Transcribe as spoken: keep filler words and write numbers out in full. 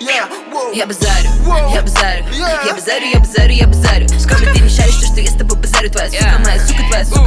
Я базарю, я базарю, я базарю, я базарю, я базарю. Скажи, ты не шаришь, то, что я с тобой базарю. Твоя сука, моя сука, твоя сука.